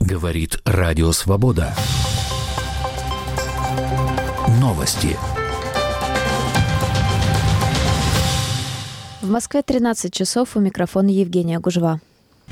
Говорит Радио Свобода. Новости. В Москве 13 часов, у микрофона Евгения Гужва.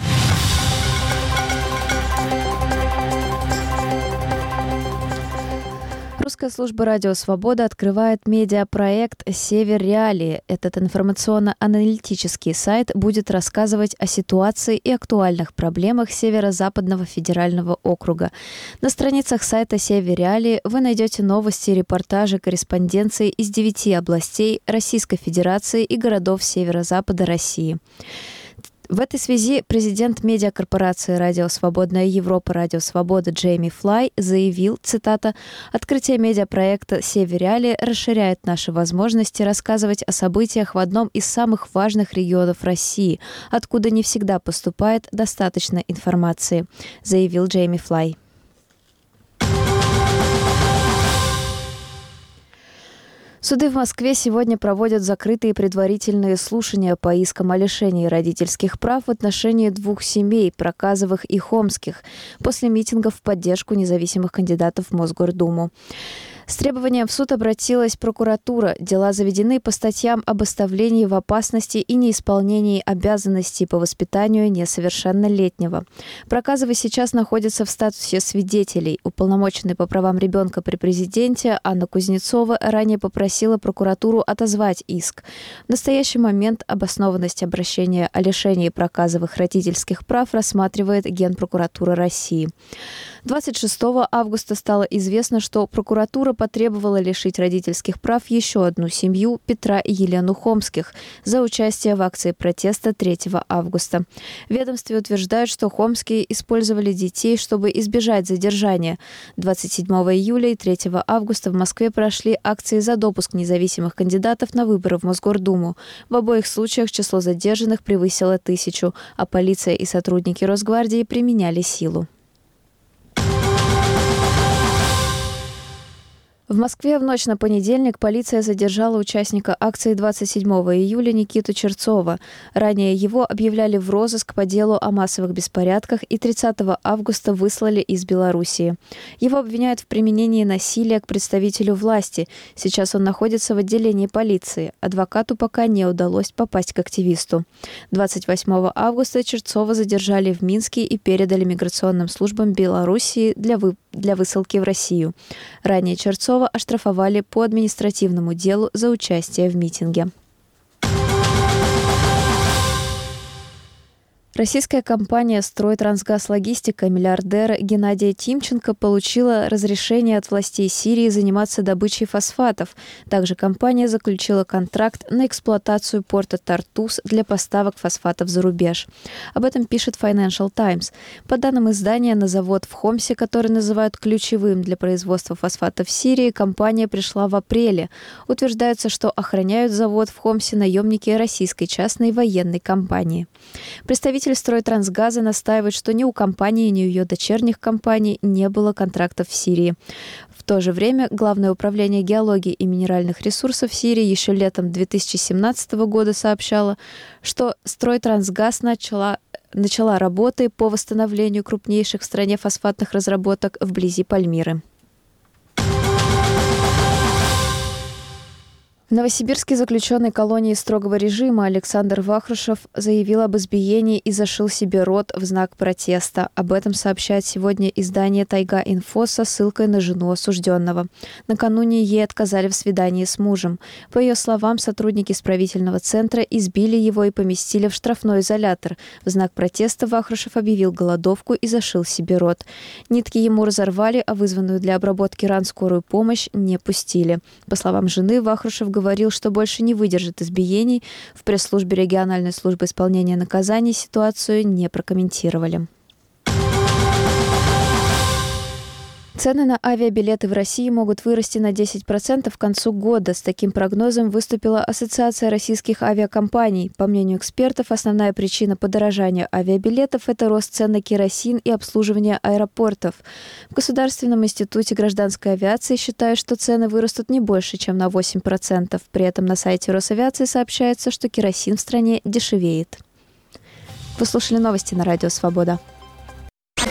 Русская служба «Радио Свобода» открывает медиапроект «Север Реалии». Этот информационно-аналитический сайт будет рассказывать о ситуации и актуальных проблемах Северо-Западного федерального округа. На страницах сайта «Север Реалии» вы найдете новости, репортажи, корреспонденции из 9 областей Российской Федерации и городов Северо-Запада России. В этой связи президент медиакорпорации «Радио Свободная Европа» «Радио Свобода» Джейми Флай заявил, цитата, «Открытие медиапроекта «Север Реалии» расширяет наши возможности рассказывать о событиях в одном из самых важных регионов России, откуда не всегда поступает достаточно информации», заявил Джейми Флай. Суды в Москве сегодня проводят закрытые предварительные слушания по искам о лишении родительских прав в отношении 2 семей – Проказовых и Хомских, после митингов в поддержку независимых кандидатов в Мосгордуму. С требованием в суд обратилась прокуратура. Дела заведены по статьям об оставлении в опасности и неисполнении обязанностей по воспитанию несовершеннолетнего. Проказовы сейчас находятся в статусе свидетелей. Уполномоченный по правам ребенка при президенте Анна Кузнецова ранее попросила прокуратуру отозвать иск. В настоящий момент обоснованность обращения о лишении Проказовых родительских прав рассматривает Генпрокуратура России. 26 августа стало известно, что прокуратура потребовала лишить родительских прав еще одну семью – Петра и Елену Хомских за участие в акции протеста 3 августа. В ведомстве утверждают, что Хомские использовали детей, чтобы избежать задержания. 27 июля и 3 августа в Москве прошли акции за допуск независимых кандидатов на выборы в Мосгордуму. В обоих случаях число задержанных превысило 1000, а полиция и сотрудники Росгвардии применяли силу. В Москве в ночь на понедельник полиция задержала участника акции 27 июля Никиту Черцова. Ранее его объявляли в розыск по делу о массовых беспорядках и 30 августа выслали из Белоруссии. Его обвиняют в применении насилия к представителю власти. Сейчас он находится в отделении полиции. Адвокату пока не удалось попасть к активисту. 28 августа Черцова задержали в Минске и передали миграционным службам Белоруссии для высылки в Россию. Ранее Черцова оштрафовали по административному делу за участие в митинге. Российская компания «Стройтрансгаз Логистика» миллиардера Геннадия Тимченко получила разрешение от властей Сирии заниматься добычей фосфатов. Также компания заключила контракт на эксплуатацию порта Тартус для поставок фосфатов за рубеж. Об этом пишет Financial Times. По данным издания, на завод в Хомсе, который называют ключевым для производства фосфатов в Сирии, компания пришла в апреле. Утверждается, что охраняют завод в Хомсе наемники российской частной военной компании. Представитель «Стройтрансгаза» настаивает, что ни у компании, ни у ее дочерних компаний не было контрактов в Сирии. В то же время Главное управление геологии и минеральных ресурсов Сирии еще летом 2017 года сообщало, что «Стройтрансгаз» начала работы по восстановлению крупнейших в стране фосфатных разработок вблизи Пальмиры. В Новосибирске заключенный колонии строгого режима Александр Вахрушев заявил об избиении и зашил себе рот в знак протеста. Об этом сообщает сегодня издание «Тайга-Инфо» со ссылкой на жену осужденного. Накануне ей отказали в свидании с мужем. По ее словам, сотрудники исправительного центра избили его и поместили в штрафной изолятор. В знак протеста Вахрушев объявил голодовку и зашил себе рот. Нитки ему разорвали, а вызванную для обработки ран скорую помощь не пустили. По словам жены, Вахрушев говорил, что больше не выдержит избиений. В пресс-службе региональной службы исполнения наказаний ситуацию не прокомментировали. Цены на авиабилеты в России могут вырасти на 10% к концу года. С таким прогнозом выступила Ассоциация российских авиакомпаний. По мнению экспертов, основная причина подорожания авиабилетов – это рост цен на керосин и обслуживание аэропортов. В Государственном институте гражданской авиации считают, что цены вырастут не больше, чем на 8%. При этом на сайте Росавиации сообщается, что керосин в стране дешевеет. Вы слушали новости на Радио Свобода.